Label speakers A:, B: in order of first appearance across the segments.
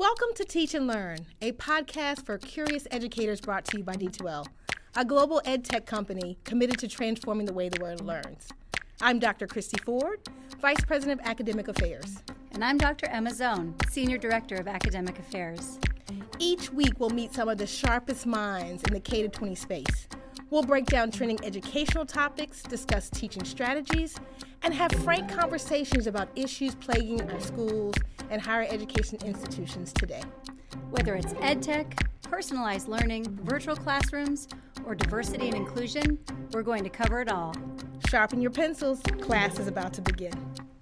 A: Welcome to Teach and Learn, a podcast for curious educators brought to you by D2L, a global ed tech company committed to transforming the way the world learns. I'm Dr. Christy Ford, Vice President of Academic Affairs.
B: And I'm Dr. Emma Zone, Senior Director of Academic Affairs.
A: Each week, we'll meet some of the sharpest minds in the K-20 space. We'll break down trending educational topics, discuss teaching strategies, and have frank conversations about issues plaguing our schools and higher education institutions today.
B: Whether it's EdTech, personalized learning, virtual classrooms, or diversity and inclusion, we're going to cover it all.
A: Sharpen your pencils. Class is about to begin.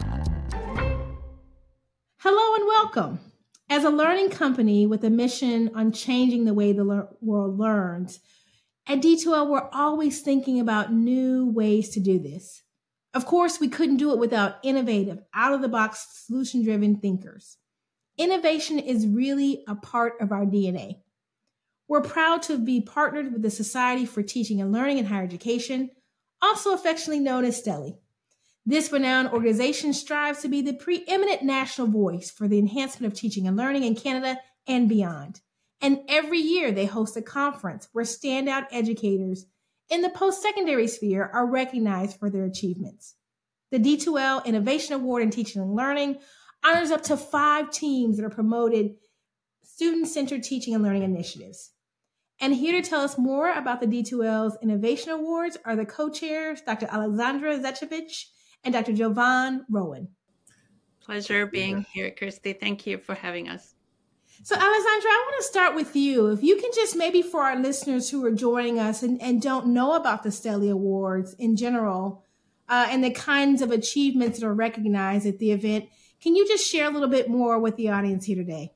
A: Hello and welcome. As a learning company with a mission on changing the way the world learns, at D2L, we're always thinking about new ways to do this. Of course, we couldn't do it without innovative, out-of-the-box, solution-driven thinkers. Innovation is really a part of our DNA. We're proud to be partnered with the Society for Teaching and Learning in Higher Education, also affectionately known as STELI. This renowned organization strives to be the preeminent national voice for the enhancement of teaching and learning in Canada and beyond. And every year they host a conference where standout educators in the post-secondary sphere are recognized for their achievements. The D2L Innovation Award in Teaching and Learning honors up to 5 teams that are promoted student-centered teaching and learning initiatives. And here to tell us more about the D2L's Innovation Awards are the co-chairs, Dr. Alexandra Zecevich and Dr. Jovan Rowan.
C: Pleasure being here, Christy. Thank you for having us.
A: So, Alexandra, I want to start with you. If you can just maybe for our listeners who are joining us and don't know about the STELI Awards in general and the kinds of achievements that are recognized at the event, can you just share a little bit more with the audience here today?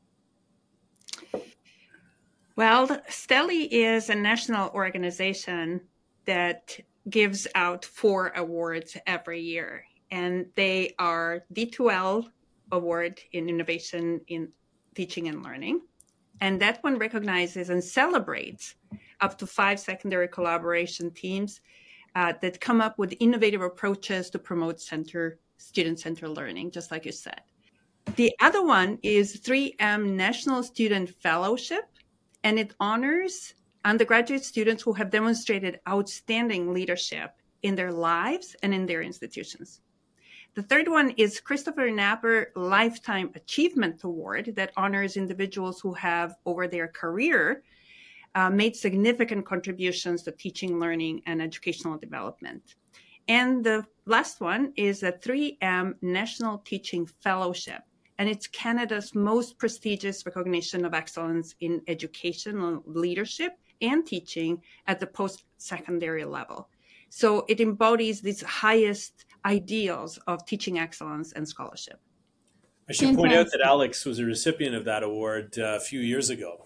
C: Well, STELI is a national organization that gives out 4 awards every year, and they are D2L Award in Innovation in Teaching and Learning. And that one recognizes and celebrates up to 5 secondary collaboration teams that come up with innovative approaches to promote student-centered learning, just like you said. The other one is 3M National Student Fellowship, and it honors undergraduate students who have demonstrated outstanding leadership in their lives and in their institutions. The third one is Christopher Napper Lifetime Achievement Award that honors individuals who have, over their career, made significant contributions to teaching, learning, and educational development. And the last one is a 3M National Teaching Fellowship, and it's Canada's most prestigious recognition of excellence in educational leadership and teaching at the post-secondary level. So it embodies these highest ideals of teaching excellence and scholarship.
D: I should point out that Alex was a recipient of that award a few years ago.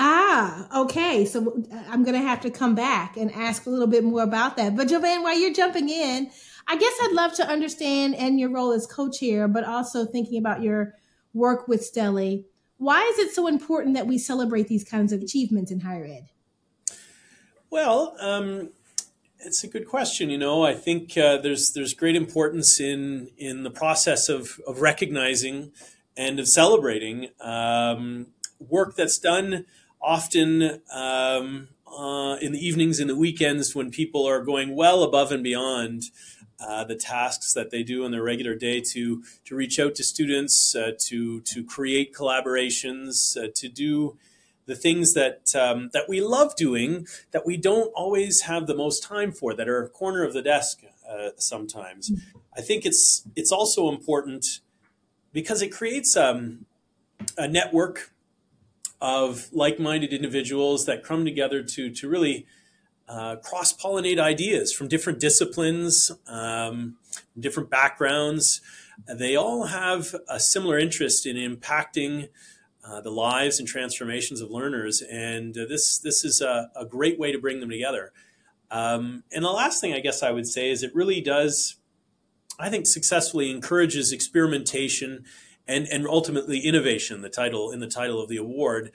A: Okay. So I'm going to have to come back and ask a little bit more about that. But Jovan, while you're jumping in, I guess I'd love to understand and your role as co-chair, but also thinking about your work with STELI. Why is it so important that we celebrate these kinds of achievements in higher ed?
D: Well, it's a good question. I think there's great importance in the process of recognizing and of celebrating work that's done often in the evenings and the weekends when people are going well above and beyond the tasks that they do in their regular day to reach out to students, to create collaborations, to do the things that we love doing, that we don't always have the most time for, that are a corner of the desk sometimes. Mm-hmm. I think it's also important because it creates a network of like-minded individuals that come together to really cross-pollinate ideas from different disciplines, different backgrounds. They all have a similar interest in impacting the lives and transformations of learners, and this is a great way to bring them together. And the last thing I guess I would say is it really does, I think, successfully encourages experimentation and ultimately innovation. The title of the award,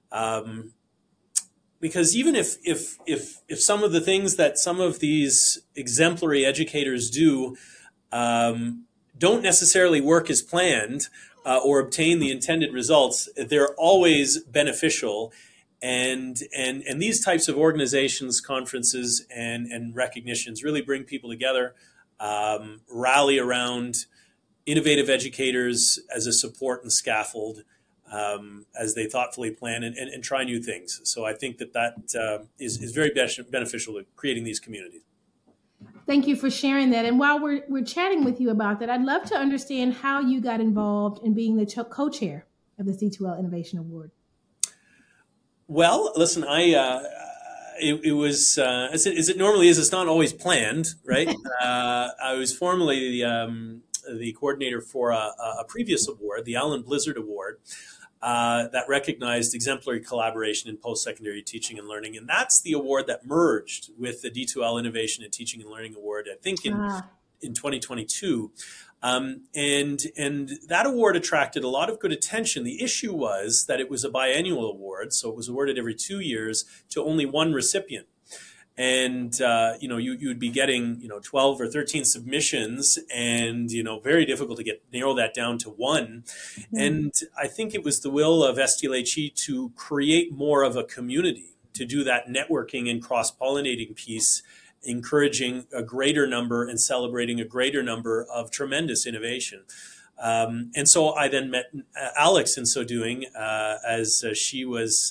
D: because even if some of the things that some of these exemplary educators do don't necessarily work as planned, or obtain the intended results, they're always beneficial. And these types of organizations, conferences, and recognitions really bring people together, rally around innovative educators as a support and scaffold as they thoughtfully plan and try new things. So I think that is very beneficial to creating these communities.
A: Thank you for sharing that. And while we're chatting with you about that, I'd love to understand how you got involved in being the co-chair of the C2L Innovation Award.
D: Well, listen, it was as it normally is. It's not always planned, right? I was formerly the coordinator for a previous award, the Alan Blizzard Award, that recognized exemplary collaboration in post-secondary teaching and learning, and that's the award that merged with the D2L Innovation and Teaching and Learning Award, I think in 2022. And that award attracted a lot of good attention. The issue was that it was a biennial award, so it was awarded every 2 years to only one recipient. And, you would be getting, 12 or 13 submissions and, very difficult to narrow that down to one. Mm-hmm. And I think it was the will of STLHE to create more of a community, to do that networking and cross-pollinating piece, encouraging a greater number and celebrating a greater number of tremendous innovation. And so I then met Alex in so doing, as she was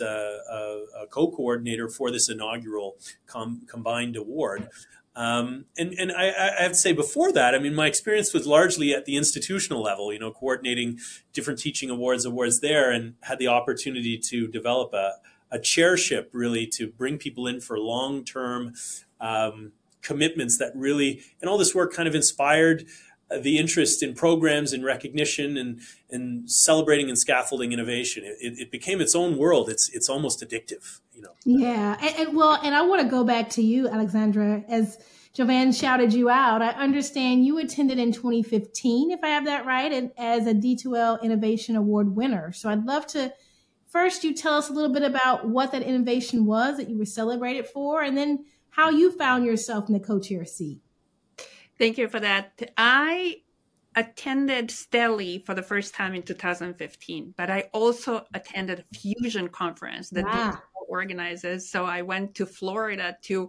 D: a co-coordinator for this inaugural combined award. And I have to say before that, I mean, my experience was largely at the institutional level, coordinating different teaching awards there, and had the opportunity to develop a chairship really to bring people in for long-term commitments that really, and all this work kind of inspired the interest in programs and recognition and celebrating and scaffolding innovation. It became its own world. It's almost addictive,
A: Yeah. And I want to go back to you, Alexandra, as Jovan shouted you out. I understand you attended in 2015, if I have that right, and as a D2L Innovation Award winner. So I'd love to first you tell us a little bit about what that innovation was that you were celebrated for, and then how you found yourself in the co-chair seat.
C: Thank you for that. I attended STELI for the first time in 2015, but I also attended a fusion conference that D2L organizes. So I went to Florida to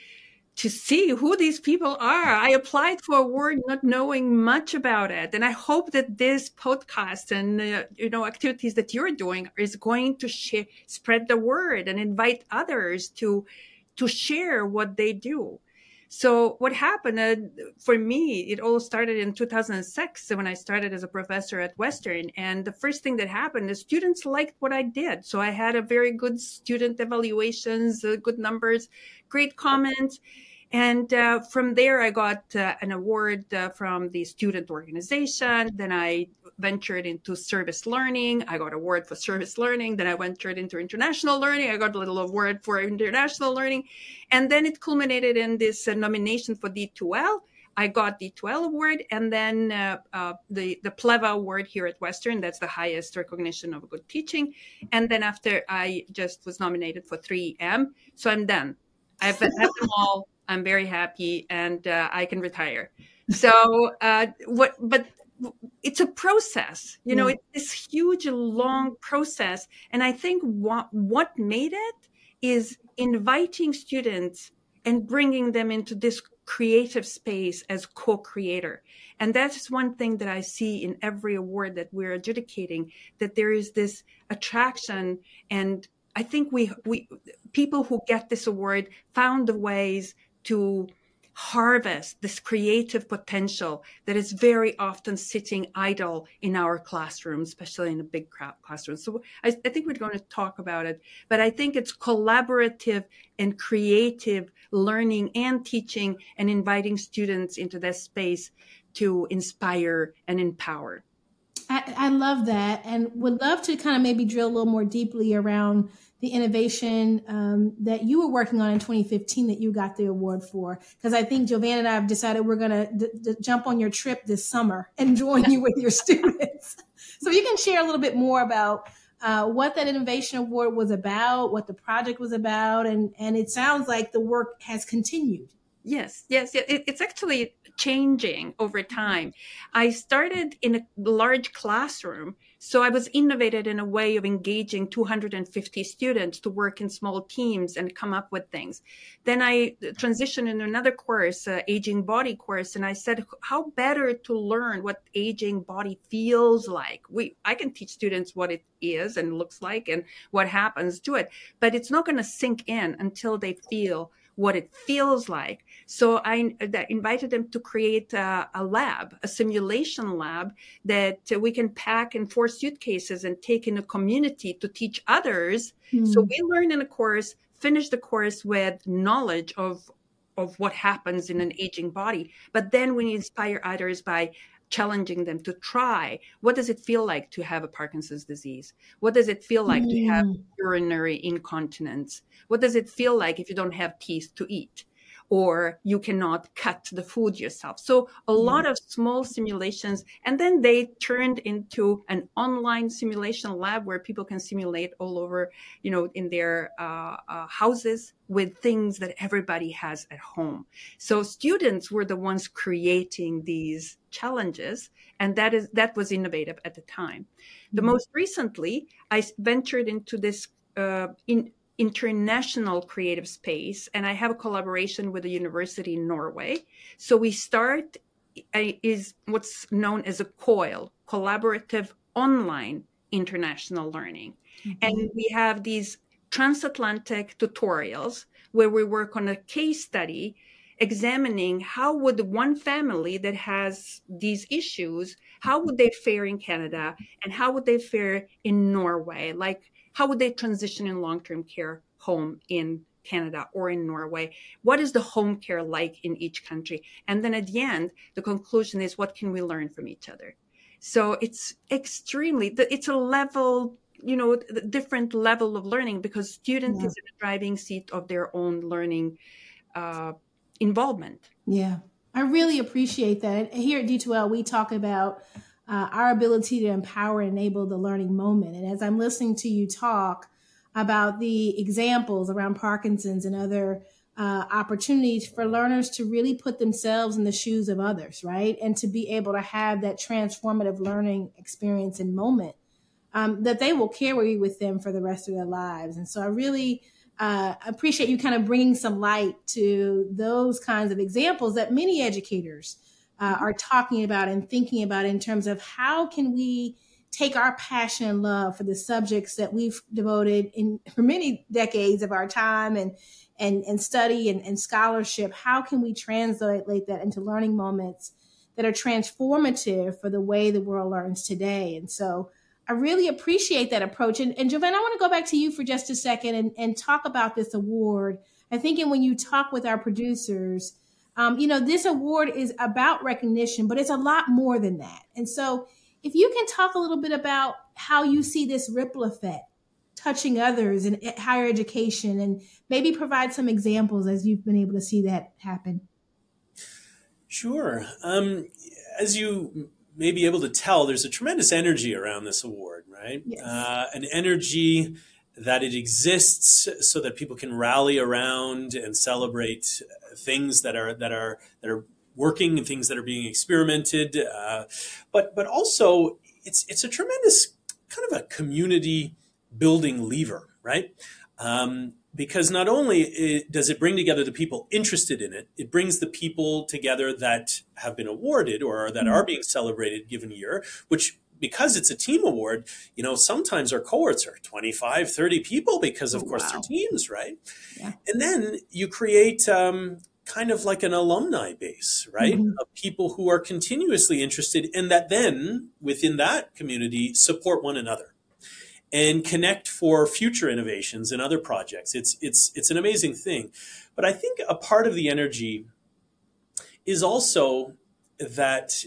C: see who these people are. I applied for an award not knowing much about it. And I hope that this podcast and, activities that you're doing is going to spread the word and invite others to share what they do. So what happened for me, it all started in 2006 when I started as a professor at Western. And the first thing that happened is students liked what I did. So I had a very good student evaluations, good numbers, great comments. And from there, I got an award from the student organization. Then I ventured into service learning. I got an award for service learning. Then I ventured into international learning. I got a little award for international learning. And then it culminated in this nomination for D2L. I got the D2L award, and then the PLEVA award here at Western. That's the highest recognition of good teaching. And then after, I just was nominated for 3M. So I'm done. I've had them all. I'm very happy, and I can retire. So but it's a process, it's this huge, long process. And I think what made it is inviting students and bringing them into this creative space as co-creator. And that's one thing that I see in every award that we're adjudicating, that there is this attraction. And I think we people who get this award found the ways to harvest this creative potential that is very often sitting idle in our classrooms, especially in a big classroom. So I think we're going to talk about it, but I think it's collaborative and creative learning and teaching and inviting students into that space to inspire and empower.
A: I love that, and would love to kind of maybe drill a little more deeply around the innovation that you were working on in 2015 that you got the award for. Because I think Jovan and I have decided we're going to jump on your trip this summer and join you with your students. So you can share a little bit more about what that innovation award was about, what the project was about, and it sounds like the work has continued.
C: Yes. It's actually changing over time. I started in a large classroom, so I was innovated in a way of engaging 250 students to work in small teams and come up with things. Then I transitioned into another course, aging body course, and I said, how better to learn what aging body feels like? I can teach students what it is and looks like and what happens to it, but it's not going to sink in until they feel what it feels like. So I invited them to create a lab, a simulation lab that we can pack in 4 suitcases and take in a community to teach others. So we learn in a course, finish the course with knowledge of what happens in an aging body. But then we inspire others by challenging them to try. What does it feel like to have a Parkinson's disease? What does it feel like to have urinary incontinence? What does it feel like if you don't have teeth to eat? Or you cannot cut the food yourself. So a lot of small simulations, and then they turned into an online simulation lab where people can simulate all over, in their houses with things that everybody has at home. So students were the ones creating these challenges, and that was innovative at the time. The most recently, I ventured into this international creative space, and I have a collaboration with a university in Norway. So we start is what's known as a COIL, Collaborative Online International Learning. And we have these transatlantic tutorials where we work on a case study examining how would one family that has these issues, how would they fare in Canada and how would they fare in Norway? Like, how would they transition in long-term care home in Canada or in Norway? What is the home care like in each country? And then at the end, the conclusion is, what can we learn from each other? So it's it's a level, different level of learning, because student is in the driving seat of their own learning involvement.
A: Yeah, I really appreciate that. And here at D2L, we talk about our ability to empower and enable the learning moment. And as I'm listening to you talk about the examples around Parkinson's and other opportunities for learners to really put themselves in the shoes of others, right? And to be able to have that transformative learning experience and moment that they will carry with them for the rest of their lives. And so I really appreciate you kind of bringing some light to those kinds of examples that many educators are talking about and thinking about in terms of how can we take our passion and love for the subjects that we've devoted for many decades of our time and study and scholarship. How can we translate that into learning moments that are transformative for the way the world learns today? And so I really appreciate that approach. And Jovan, I want to go back to you for just a second and talk about this award. I think when you talk with our producers, this award is about recognition, but it's a lot more than that. And so if you can talk a little bit about how you see this ripple effect touching others in higher education, and maybe provide some examples as you've been able to see that happen.
D: Sure. As you may be able to tell, there's a tremendous energy around this award, right?
A: Yes.
D: An energy that it exists so that people can rally around and celebrate things that are working and things that are being experimented. But also it's a tremendous kind of a community building lever, right? Because not only does it bring together the people interested in it, it brings the people together that have been awarded or that are being celebrated given year, which, because it's a team award, sometimes our cohorts are 25, 30 people because, of course, they're teams, right? Yeah. And then you create kind of like an alumni base, right? Of people who are continuously interested and that then, within that community, support one another and connect for future innovations and other projects. It's an amazing thing. But I think a part of the energy is also that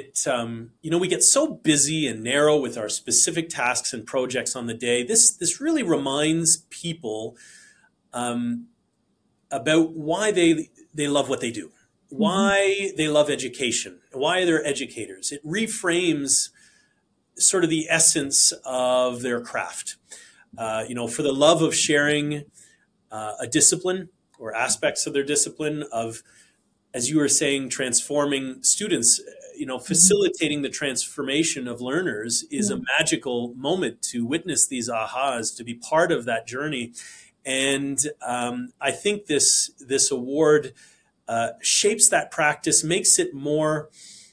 D: we get so busy and narrow with our specific tasks and projects on the day. This really reminds people about why they love what they do, why they love education, why they're educators. It reframes sort of the essence of their craft. For the love of sharing a discipline or aspects of their discipline, of as you were saying, transforming students, facilitating the transformation of learners is a magical moment to witness these ahas, to be part of that journey. And I think this award shapes that practice, makes it more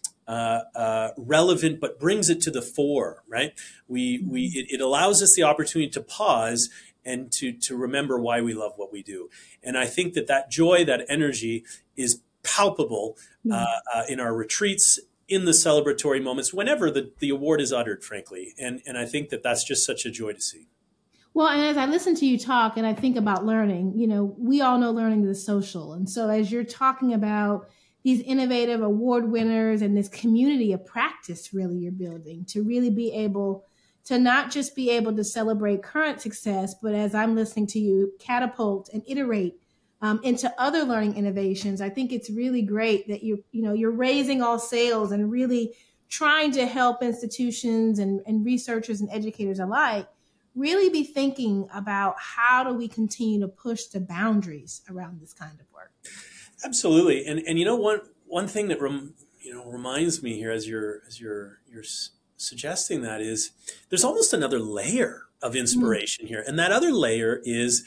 D: relevant, but brings it to the fore, right? It allows us the opportunity to pause and to remember why we love what we do. And I think that joy, that energy is palpable in our retreats, in the celebratory moments, whenever the award is uttered, frankly. And I think that's just such a joy to see.
A: Well, and as I listen to you talk and I think about learning, we all know learning is social. And so as you're talking about these innovative award winners and this community of practice really you're building to really be able to not just be able to celebrate current success, but as I'm listening to you, catapult and iterate into other learning innovations. I think it's really great that you're raising all sails and really trying to help institutions and researchers and educators alike really be thinking about how do we continue to push the boundaries around this kind of work.
D: Absolutely, and one thing that reminds me here as you're suggesting that is there's almost another layer of inspiration here, and that other layer is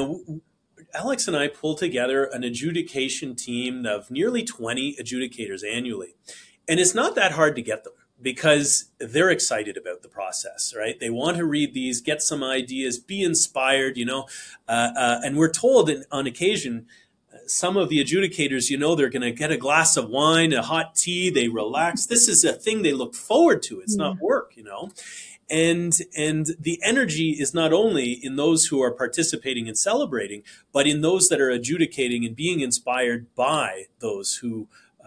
D: Alex and I pull together an adjudication team of nearly 20 adjudicators annually, and it's not that hard to get them, because they're excited about the process, right? They want to read these, get some ideas, be inspired, and we're told on occasion, some of the adjudicators, they're going to get a glass of wine, a hot tea, they relax. This is a thing they look forward to. It's not work, And the energy is not only in those who are participating and celebrating, but in those that are adjudicating and being inspired by those who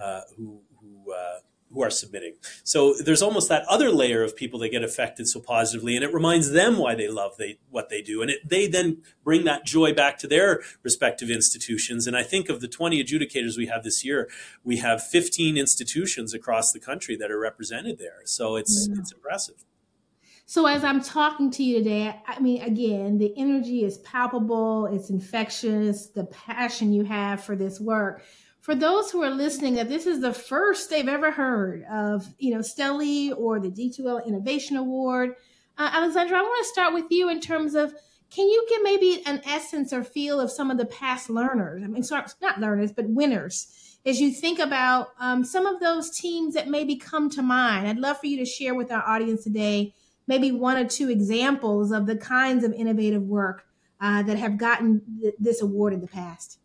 D: are submitting. So there's almost that other layer of people that get affected so positively, and it reminds them why they love what they do. And they then bring that joy back to their respective institutions. And I think of the 20 adjudicators we have this year, we have 15 institutions across the country that are represented there. So it's impressive.
A: So as I'm talking to you today, I mean, again, the energy is palpable, it's infectious, the passion you have for this work. For those who are listening, that this is the first they've ever heard of, STELI or the D2L Innovation Award. Alexandra, I want to start with you in terms of, can you give maybe an essence or feel of some of the past learners? I mean, sorry, not learners, but winners. As you think about some of those teams that maybe come to mind, I'd love for you to share with our audience today maybe one or two examples of the kinds of innovative work that have gotten this award in the past.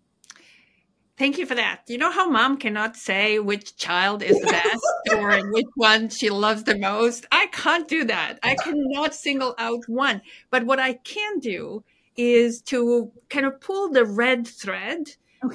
C: Thank you for that. You know how mom cannot say which child is the best or which one she loves the most? I can't do that. I cannot single out one. But what I can do is to kind of pull the red thread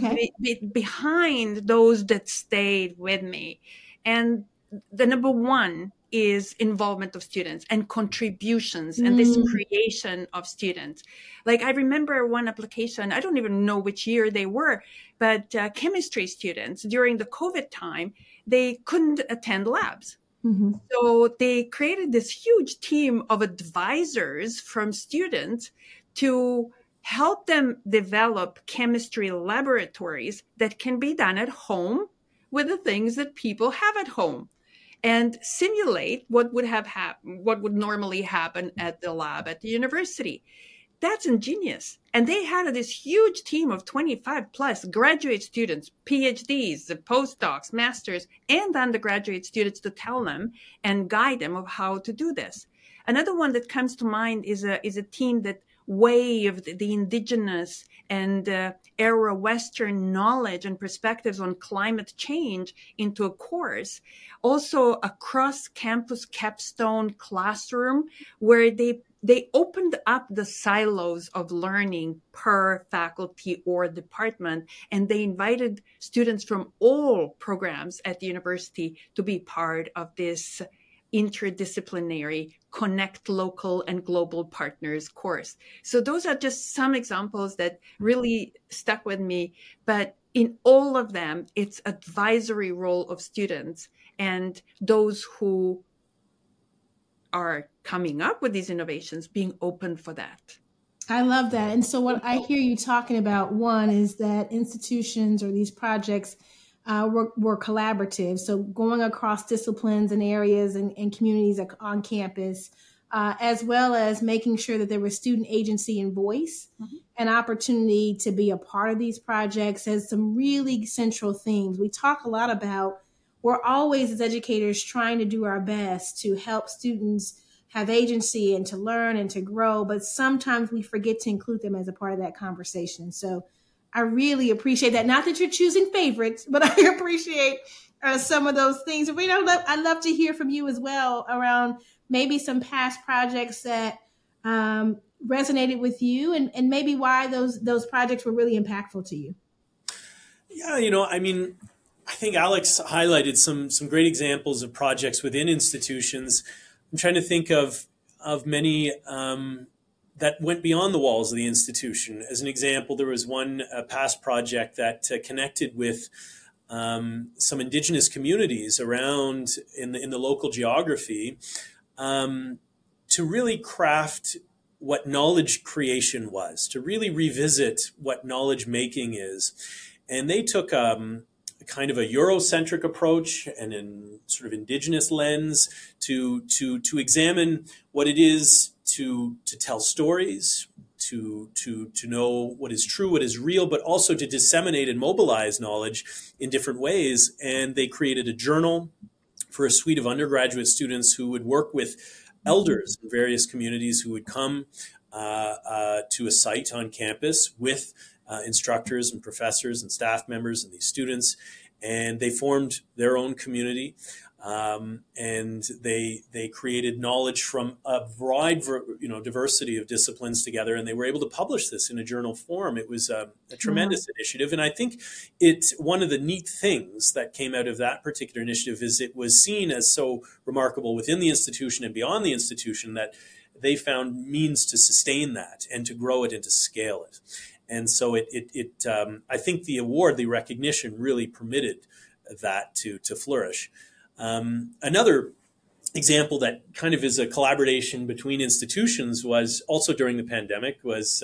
C: behind those that stayed with me. And the number one is involvement of students and contributions and this creation of students. Like I remember one application, I don't even know which year they were, but chemistry students during the COVID time, they couldn't attend labs. So they created this huge team of advisors from students to help them develop chemistry laboratories that can be done at home with the things that people have at home, and simulate what would normally happen at the lab at the university. That's ingenious. And they had this huge team of 25 plus graduate students, PhDs, postdocs, masters, and undergraduate students to tell them and guide them of how to do this. Another one that comes to mind is a team that waved the indigenous and era Western knowledge and perspectives on climate change into a course. Also a cross-campus capstone classroom where they opened up the silos of learning per faculty or department, and they invited students from all programs at the university to be part of this interdisciplinary Connect Local and Global Partners course. So those are just some examples that really stuck with me. But in all of them, it's advisory role of students and those who are coming up with these innovations being open for that.
A: I love that. And so what I hear you talking about, one, is that institutions or these projects were collaborative. So going across disciplines and areas and communities on campus, as well as making sure that there was student agency and voice and opportunity to be a part of these projects as some really central themes. We talk a lot about, we're always as educators trying to do our best to help students have agency and to learn and to grow, but sometimes we forget to include them as a part of that conversation. So I really appreciate that. Not that you're choosing favorites, but I appreciate some of those things. And I'd love to hear from you as well around maybe some past projects that resonated with you and maybe why those projects were really impactful to you.
D: Yeah, I think Alex highlighted some great examples of projects within institutions. I'm trying to think of many that went beyond the walls of the institution. As an example, there was one past project that connected with some indigenous communities around in the local geography to really craft what knowledge creation was, to really revisit what knowledge making is. And they took kind of a Eurocentric approach and a sort of indigenous lens to examine what it is to tell stories, to know what is true, what is real, but also to disseminate and mobilize knowledge in different ways. And they created a journal for a suite of undergraduate students who would work with elders in various communities who would come to a site on campus with instructors and professors and staff members and these students, and they formed their own community, and they created knowledge from a wide diversity of disciplines together, and they were able to publish this in a journal form. It was a tremendous initiative, and I think it's one of the neat things that came out of that particular initiative is it was seen as so remarkable within the institution and beyond the institution that they found means to sustain that and to grow it and to scale it. And so I think the award, the recognition really permitted that to flourish. Another example that kind of is a collaboration between institutions was also during the pandemic was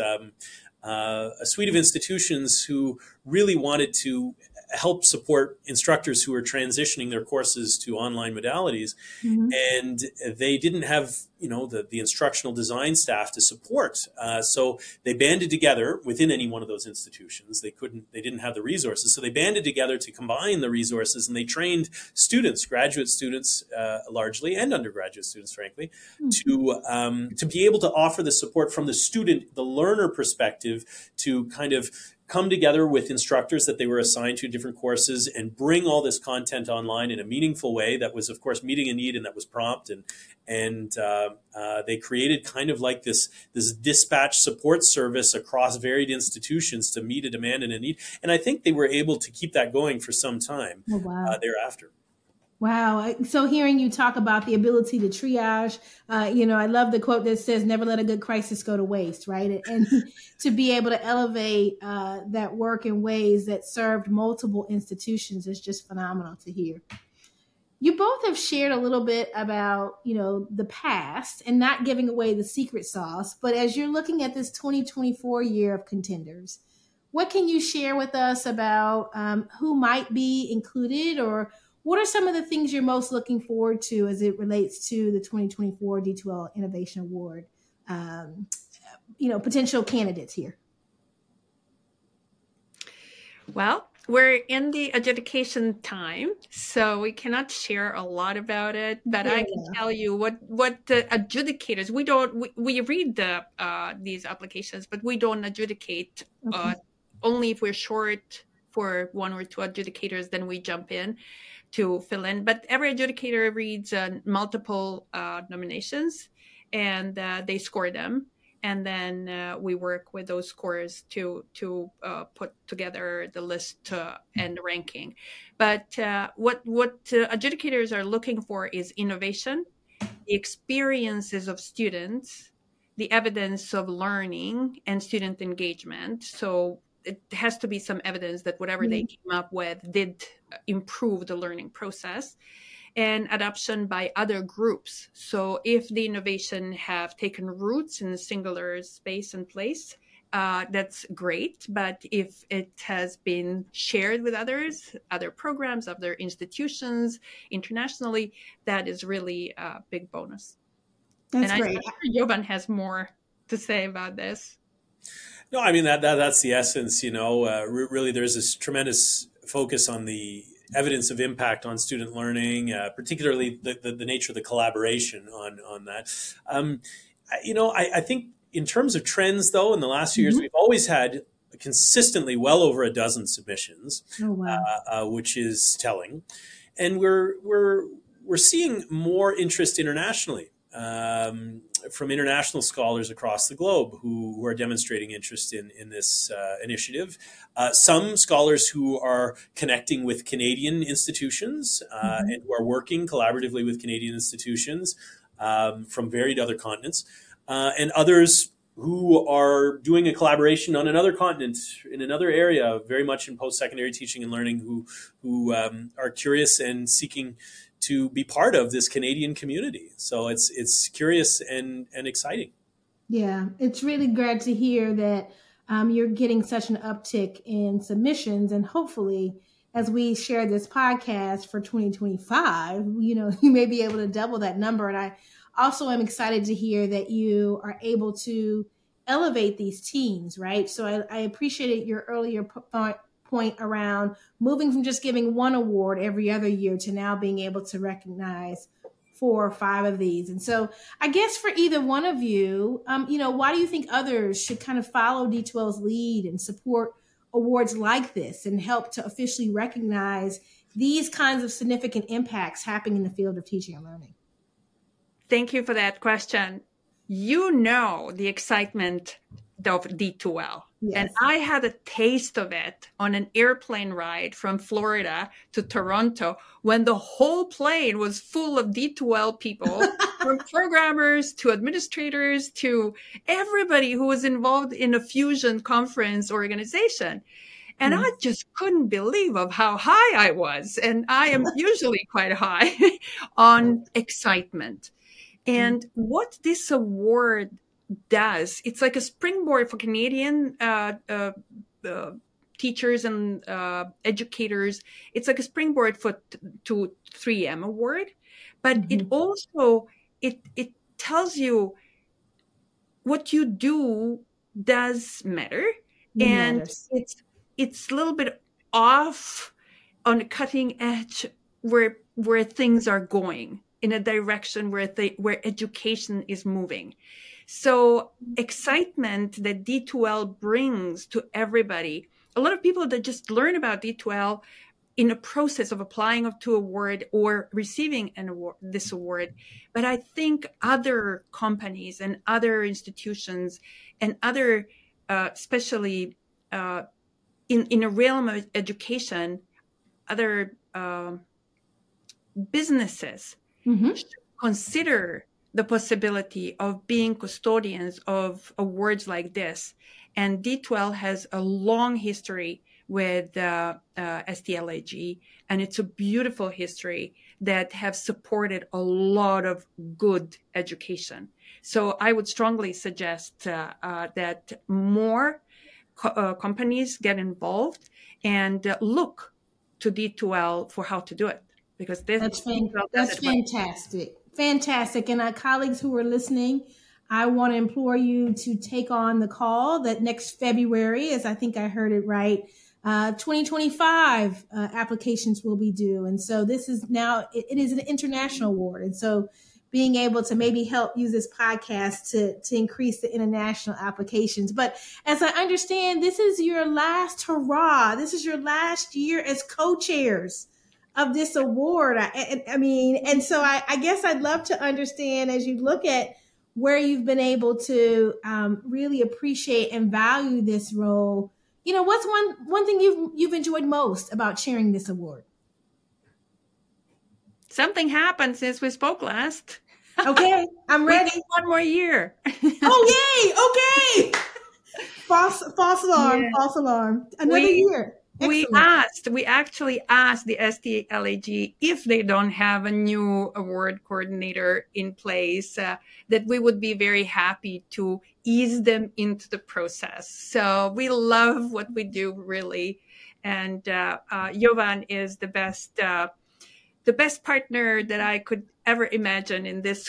D: a suite of institutions who really wanted to help support instructors who were transitioning their courses to online modalities. Mm-hmm. And they didn't have, the instructional design staff to support. So they banded together within any one of those institutions. They didn't have the resources. So they banded together to combine the resources, and they trained students, graduate students, largely, and undergraduate students, frankly, mm-hmm. to be able to offer the support from the student, the learner perspective to kind of come together with instructors that they were assigned to different courses and bring all this content online in a meaningful way that was, of course, meeting a need and that was prompt. And they created kind of like this dispatch support service across varied institutions to meet a demand and a need. And I think they were able to keep that going for some time thereafter.
A: Wow. So hearing you talk about the ability to triage, I love the quote that says, never let a good crisis go to waste, right? And to be able to elevate that work in ways that served multiple institutions is just phenomenal to hear. You both have shared a little bit about, the past and not giving away the secret sauce, but as you're looking at this 2024 year of contenders, what can you share with us about who might be included, or what are some of the things you're most looking forward to as it relates to the 2024 D2L Innovation Award, potential candidates here?
C: Well, we're in the adjudication time, so we cannot share a lot about it, but I can tell you what the adjudicators, we read these applications, but we don't adjudicate. Only if we're short for one or two adjudicators, then we jump in to fill in. But every adjudicator reads multiple nominations, and they score them. And then we work with those scores to put together the list and the ranking. But what adjudicators are looking for is innovation, the experiences of students, the evidence of learning, and student engagement. So it has to be some evidence that whatever they came up with did improve the learning process, and adoption by other groups. So if the innovation have taken roots in a singular space and place, that's great. But if it has been shared with others, other programs, other institutions, internationally, that is really a big bonus.
A: That's
C: and
A: great.
C: I'm sure Jovan has more to say about this.
D: No, I mean that's the essence. Really, there's this tremendous focus on the evidence of impact on student learning, particularly the nature of the collaboration on that. I think in terms of trends, though, in the last few years, we've always had consistently well over a dozen submissions, which is telling, and we're seeing more interest internationally. From international scholars across the globe who are demonstrating interest in this initiative. Some scholars who are connecting with Canadian institutions and who are working collaboratively with Canadian institutions from varied other continents, and others who are doing a collaboration on another continent in another area, very much in post-secondary teaching and learning, who are curious and seeking to be part of this Canadian community. So it's curious and exciting.
A: Yeah, it's really great to hear that you're getting such an uptick in submissions, and hopefully as we share this podcast for 2025, you may be able to double that number. And I also am excited to hear that you are able to elevate these teams, right? So I appreciated your earlier point around moving from just giving one award every other year to now being able to recognize 4 or 5 of these. And so I guess for either one of you, why do you think others should kind of follow D2L's lead and support awards like this and help to officially recognize these kinds of significant impacts happening in the field of teaching and learning?
C: Thank you for that question. The excitement of D2L. Yes. And I had a taste of it on an airplane ride from Florida to Toronto when the whole plane was full of D2L people, from programmers to administrators to everybody who was involved in a fusion conference organization. And I just couldn't believe of how high I was. And I am usually quite high on excitement. And what this award does, it's like a springboard for Canadian teachers and educators. It's like a springboard to 3M award, but it also it tells you what you do does matter, and it's a little bit off on the cutting edge where things are going in a direction where education is moving. So excitement that D2L brings to everybody. A lot of people that just learn about D2L in the process of applying to award or receiving this award. But I think other companies and other institutions and other, especially in a realm of education, other businesses should consider the possibility of being custodians of awards like this. And D2L has a long history with STLAG, and it's a beautiful history that have supported a lot of good education. So I would strongly suggest that more companies get involved and look to D2L for how to do it, because that's
A: fantastic. Fantastic. And colleagues who are listening, I want to implore you to take on the call that next February, as I think I heard it right, 2025 applications will be due. And so this is now, it is an international award. And so being able to maybe help use this podcast to increase the international applications. But as I understand, this is your last hurrah. This is your last year as co-chairs of this award. And so I guess I'd love to understand, as you look at where you've been able to really appreciate and value this role, what's one thing you've enjoyed most about chairing this award?
C: Something happened since we spoke last.
A: Okay, I'm ready.
C: One more year.
A: Oh, yay! Okay. False alarm.
C: Yeah.
A: False alarm. Another year. Excellent.
C: We actually asked the STLAG if they don't have a new award coordinator in place, that we would be very happy to ease them into the process. So we love what we do, really. And Jovan is the best partner that I could ever imagine in this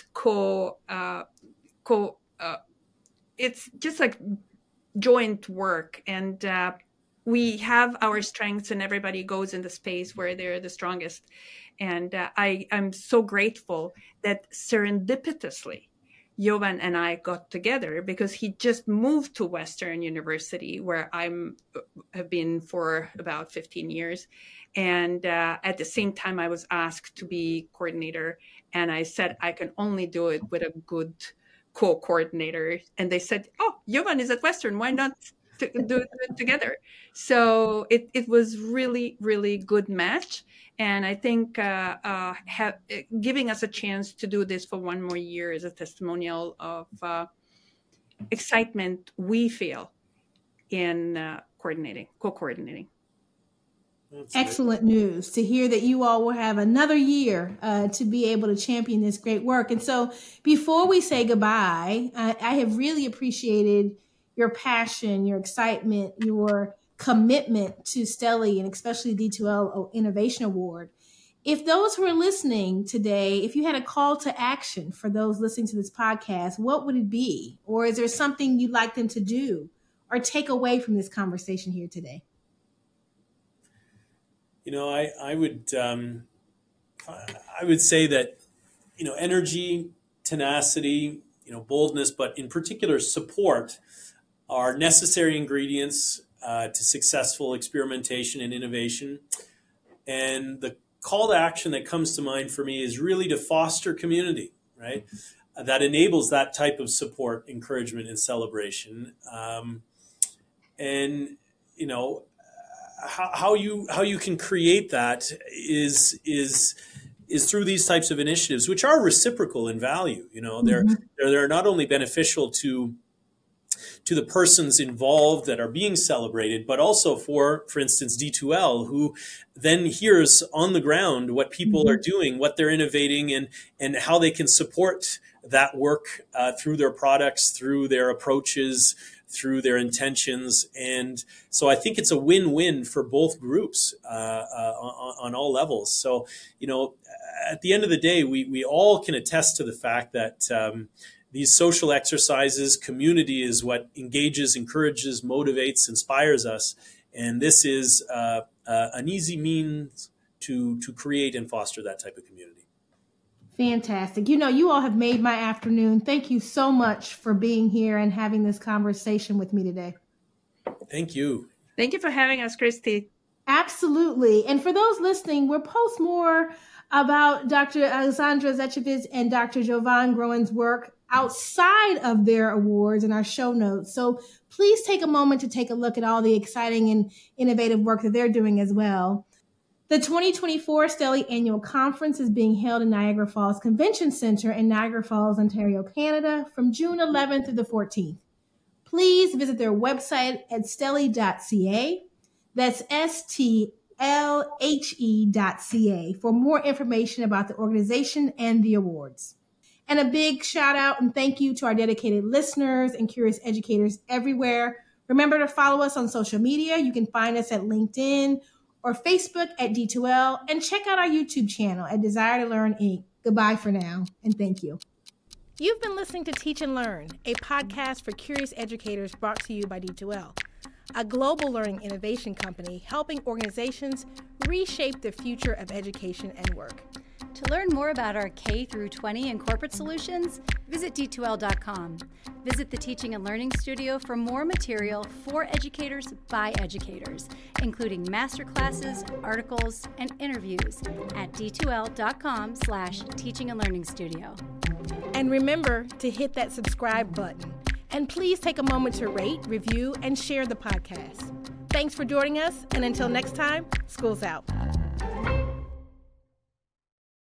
C: it's just like joint work. And we have our strengths, and everybody goes in the space where they're the strongest. And I'm so grateful that serendipitously Jovan and I got together, because he just moved to Western University, where have been for about 15 years. And at the same time, I was asked to be coordinator. And I said, I can only do it with a good co-coordinator. And they said, oh, Jovan is at Western. Why not do it together? So it was really, really good match. And I think giving us a chance to do this for one more year is a testimonial of excitement we feel in co-coordinating.
A: Excellent news to hear that you all will have another year to be able to champion this great work. And so before we say goodbye, I have really appreciated your passion, your excitement, your commitment to Stelly, and especially D2L Innovation Award. If those who are listening today, if you had a call to action for those listening to this podcast, what would it be? Or is there something you'd like them to do or take away from this conversation here today?
D: I would say that, energy, tenacity, boldness, but in particular support are necessary ingredients to successful experimentation and innovation. And the call to action that comes to mind for me is really to foster community, right? That enables that type of support, encouragement, and celebration. How you can create that is through these types of initiatives, which are reciprocal in value. They're not only beneficial to the persons involved that are being celebrated, but also for instance, D2L, who then hears on the ground what people are doing, what they're innovating, and how they can support that work through their products, through their approaches, through their intentions. And so I think it's a win-win for both groups on all levels. So, at the end of the day, we all can attest to the fact that these social exercises, community is what engages, encourages, motivates, inspires us. And this is an easy means to create and foster that type of community.
A: Fantastic. You all have made my afternoon. Thank you so much for being here and having this conversation with me today.
D: Thank you.
C: Thank you for having us, Christy.
A: Absolutely. And for those listening, we'll post more about Dr. Alexandra Zečević and Dr. Jovan Groen's work outside of their awards in our show notes. So please take a moment to take a look at all the exciting and innovative work that they're doing as well. The 2024 Stelly Annual Conference is being held in Niagara Falls Convention Center in Niagara Falls, Ontario, Canada, from June 11th through the 14th. Please visit their website at stelly.ca. That's STLHE.ca for more information about the organization and the awards. And a big shout out and thank you to our dedicated listeners and curious educators everywhere. Remember to follow us on social media. You can find us at LinkedIn or Facebook at D2L, and check out our YouTube channel at Desire to Learn Inc. Goodbye for now, and thank you. You've been listening to Teach and Learn, a podcast for curious educators brought to you by D2L, a global learning innovation company helping organizations reshape the future of education and work.
B: To learn more about our K-20 and corporate solutions, visit D2L.com. Visit the Teaching and Learning Studio for more material for educators by educators, including masterclasses, articles, and interviews at D2L.com/Teaching and Learning Studio.
A: And remember to hit that subscribe button. And please take a moment to rate, review, and share the podcast. Thanks for joining us, and until next time, school's out.